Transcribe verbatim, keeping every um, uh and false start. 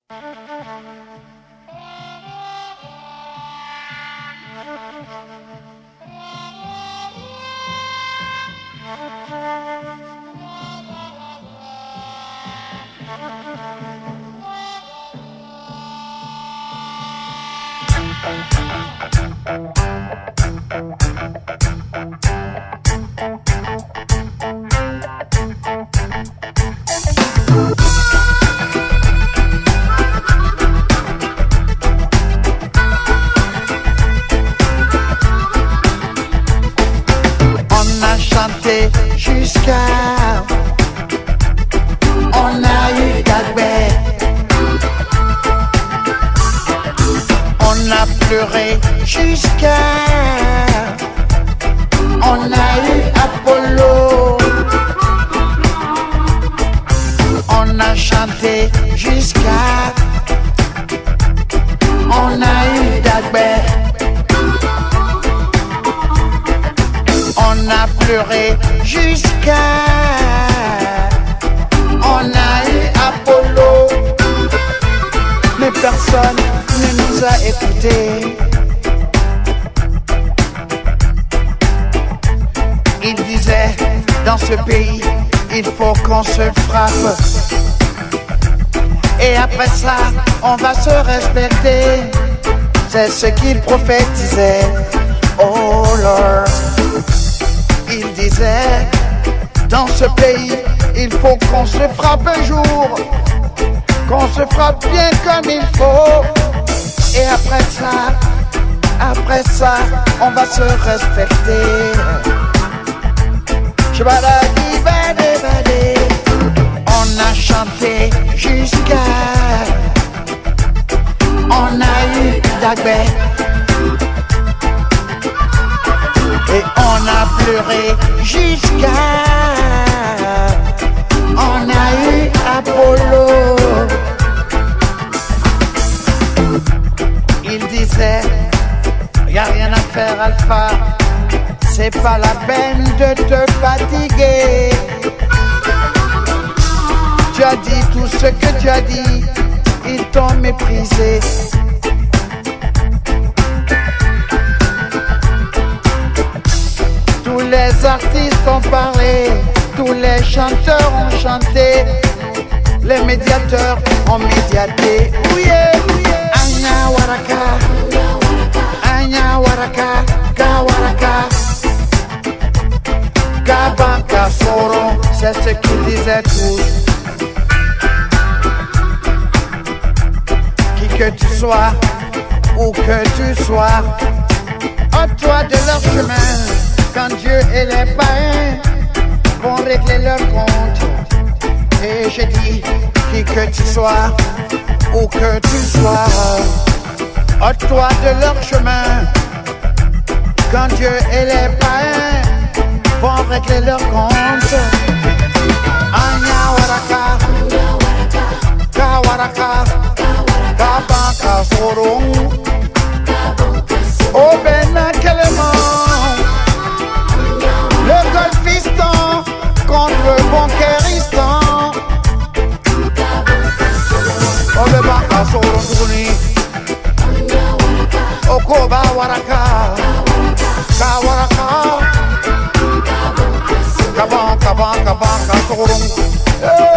Jusqu'à on a eu Dagbe, on a pleuré jusqu'à on a eu Apollo, on a chanté jusqu'à on a eu Dagbe. On a pleuré jusqu'à on a eu Apollo, mais personne ne nous a écoutés. Il disait dans ce pays il faut qu'on se frappe, et après ça on va se respecter. C'est ce qu'il prophétisait. Oh Lord, il disait, dans ce pays, il faut qu'on se frappe un jour, qu'on se frappe bien comme il faut. Et après ça, après ça, on va se respecter. On a chanté jusqu'à on a eu Dagbe. Et on a pleuré jusqu'à on a eu Apollo. Il disait, y a rien à faire Alpha, c'est pas la peine de te fatiguer. Tu as dit tout ce que tu as dit, ils t'ont méprisé. Tous les artistes ont parlé, tous les chanteurs ont chanté, les médiateurs ont médiaté. Ouye, Anya Waraka, Anya Waraka, Gawaraka, Gabanka Soro, c'est ce qu'ils disaient tous. Qui que tu sois, où que tu sois, ôte-toi de leur chemin. Quand Dieu et les païens vont régler leur compte. Et je dis, qui que tu sois, où que tu sois, ôte-toi de leur chemin. Quand Dieu et les païens vont régler leur compte. Anya Waraka, Kawaraka, Kabanka Sorong, Oh Ben Keleman. Le golfistan contre le conquéristan. Oh le baka soronduni. Okoba waraka. Kawaraka. Kaban kaban kaban kasorong.